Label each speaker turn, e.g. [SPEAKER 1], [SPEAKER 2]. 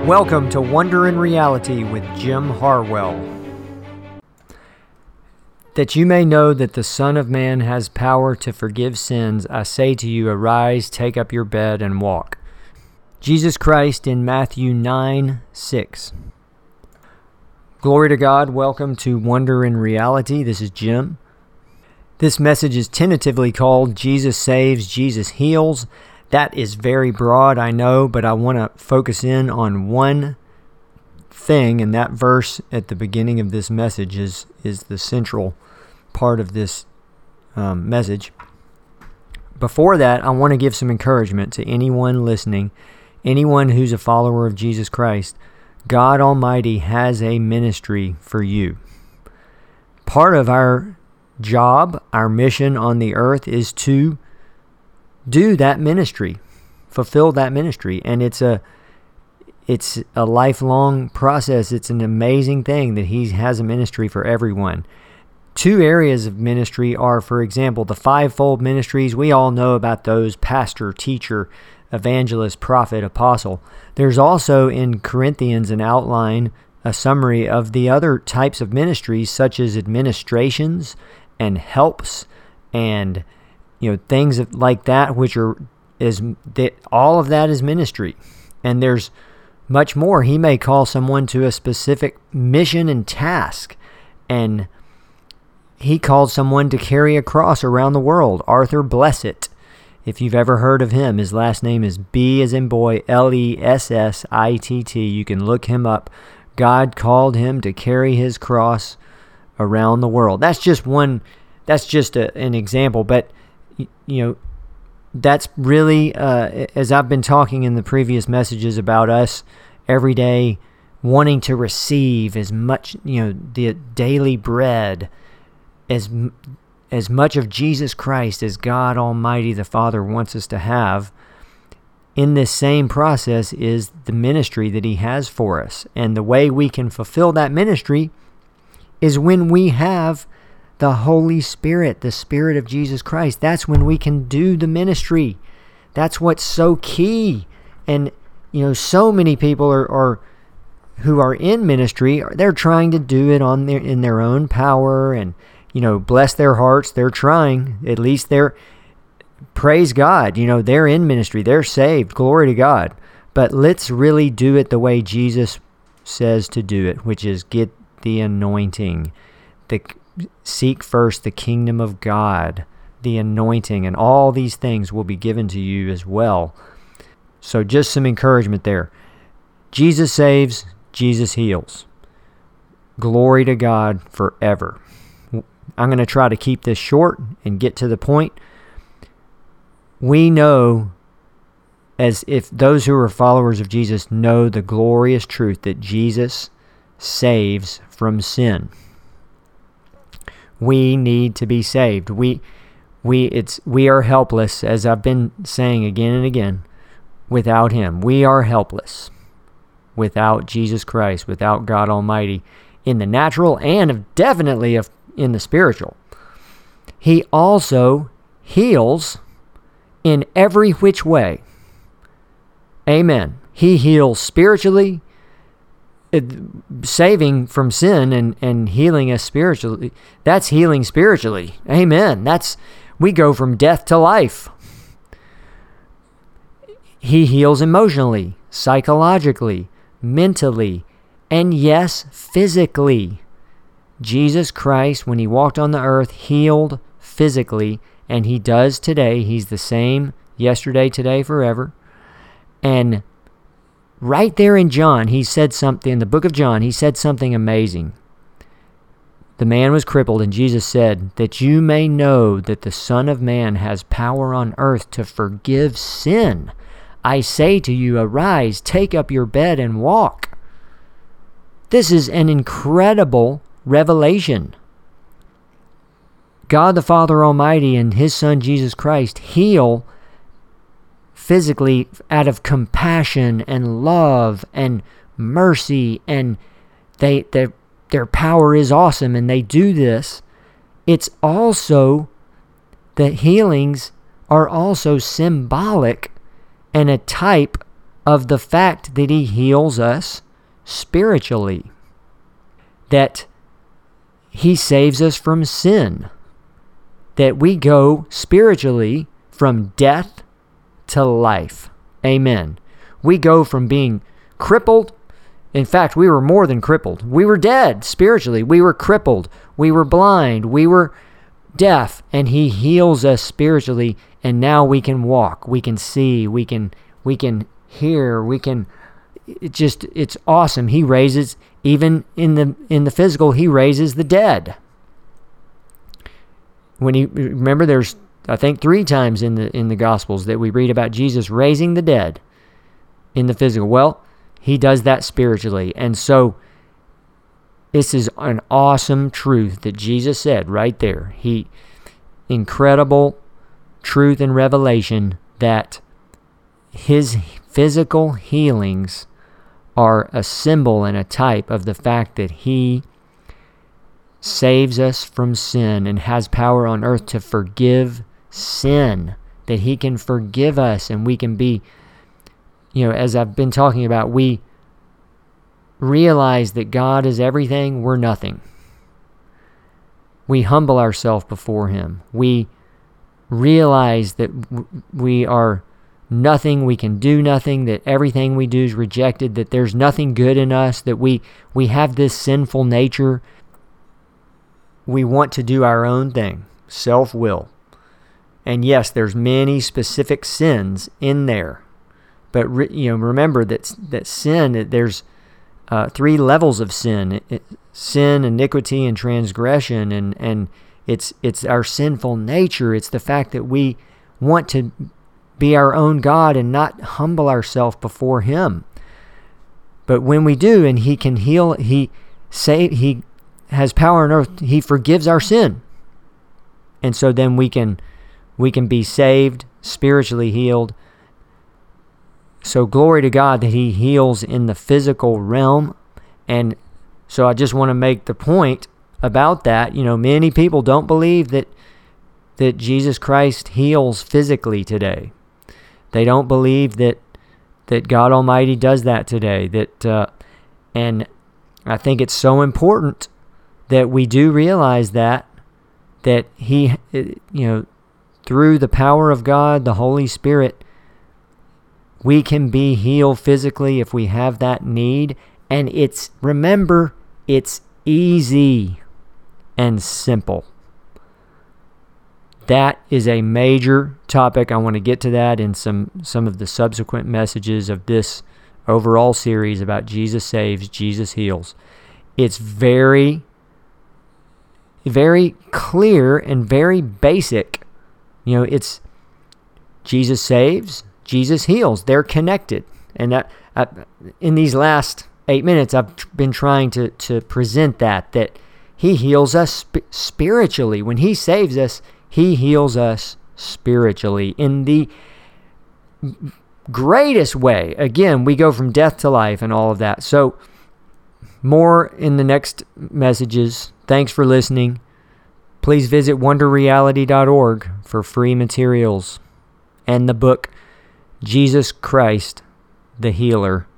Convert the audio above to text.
[SPEAKER 1] Welcome to Wonder in Reality with Jim Harwell. That you may know that the Son of Man has power to forgive sins, I say to you, arise, take up your bed, and walk. Jesus Christ in Matthew 9:6. Glory to God. Welcome to Wonder in Reality. This is Jim. This message is tentatively called Jesus Saves, Jesus Heals. That is very broad, I know, but I want to focus in on one thing, and that verse at the beginning of this message is the central part of this message. Before that, I want to give some encouragement to anyone listening, anyone who's a follower of Jesus Christ. God Almighty has a ministry for you. Part of our job, our mission on the earth is to do that ministry, fulfill that ministry, and it's a lifelong process. It's an amazing thing that He has a ministry for everyone. Two areas of ministry are, for example, the fivefold ministries. We all know about those: pastor, teacher, evangelist, prophet, apostle. There's also in Corinthians an outline, a summary of the other types of ministries, such as administrations and helps and things like that, all of that is ministry. And there's much more. He may call someone to a specific mission and task, and He called someone to carry a cross around the world. Arthur Blessitt, if you've ever heard of him, his last name is B as in boy, Lessitt. You can look him up. God called him to carry His cross around the world. That's just one. That's just an example, but that's really, as I've been talking in the previous messages about us every day wanting to receive as much, the daily bread, as much of Jesus Christ as God Almighty the Father wants us to have. In this same process is the ministry that He has for us. And the way we can fulfill that ministry is when we have the Holy Spirit, the Spirit of Jesus Christ. That's when we can do the ministry. That's what's so key. And, so many people are who are in ministry, they're trying to do it in their own power and, bless their hearts. They're trying, at least praise God. They're in ministry. They're saved. Glory to God. But let's really do it the way Jesus says to do it, which is get the anointing, seek first the kingdom of God, the anointing, and all these things will be given to you as well. So just some encouragement there. Jesus saves, Jesus heals. Glory to God forever. I'm going to try to keep this short and get to the point. We know, as if those who are followers of Jesus know the glorious truth that Jesus saves from sin. We need to be saved. We are helpless, as I've been saying again and again, without Him. We are helpless without Jesus Christ, without God Almighty, in the natural and definitely in the spiritual. He also heals in every which way. Amen. He heals spiritually, saving from sin and healing us spiritually. That's healing spiritually. Amen. We go from death to life. He heals emotionally, psychologically, mentally, and yes, physically. Jesus Christ, when He walked on the earth, healed physically, and He does today. He's the same yesterday, today, forever. And right there in John, He said something, in the book of John, He said something amazing. The man was crippled, and Jesus said, that you may know that the Son of Man has power on earth to forgive sin. I say to you, arise, take up your bed, and walk. This is an incredible revelation. God the Father Almighty and His Son Jesus Christ heal physically out of compassion and love and mercy, and their power is awesome, and they do this. It's also, the healings are also symbolic and a type of the fact that he heals us spiritually, that he saves us from sin, that we go spiritually from death to life. Amen. We go from being crippled. In fact, we were more than crippled. We were dead spiritually. We were crippled. We were blind. We were deaf. And he heals us spiritually. And now we can walk. We can see. We can hear. It's awesome. He raises, even in the physical, he raises the dead. Remember, there's, I think, 3 times in the Gospels that we read about Jesus raising the dead in the physical. Well, he does that spiritually. And so this is an awesome truth that Jesus said right there. Incredible truth and revelation that his physical healings are a symbol and a type of the fact that he saves us from sin and has power on earth to forgive sin, that he can forgive us and we can be, as I've been talking about, we realize that God is everything, we're nothing. We humble ourselves before him. We realize that we are nothing, we can do nothing, that everything we do is rejected, that there's nothing good in us, that we have this sinful nature. We want to do our own thing, self-will. And yes, there's many specific sins in there. But remember that sin, there's 3 levels of sin. Sin, iniquity, and transgression. And it's our sinful nature. It's the fact that we want to be our own God and not humble ourselves before him. But when we do, and he can heal, he has power on earth, he forgives our sin. And so then we can be saved, spiritually healed. So glory to God that he heals in the physical realm. And so I just want to make the point about that. Many people don't believe that Jesus Christ heals physically today. They don't believe that God Almighty does that today. And I think it's so important that we do realize that he, through the power of God, the Holy Spirit, we can be healed physically if we have that need. And remember, it's easy and simple. That is a major topic. I want to get to that in some of the subsequent messages of this overall series about Jesus saves, Jesus heals. It's very, very clear and very basic. It's Jesus saves, Jesus heals. They're connected. And that in these last 8 minutes, I've been trying to present that he heals us spiritually. When he saves us, he heals us spiritually in the greatest way. Again, we go from death to life and all of that. So more in the next messages. Thanks for listening. Please visit wonderreality.org for free materials and the book Jesus Christ, the Healer.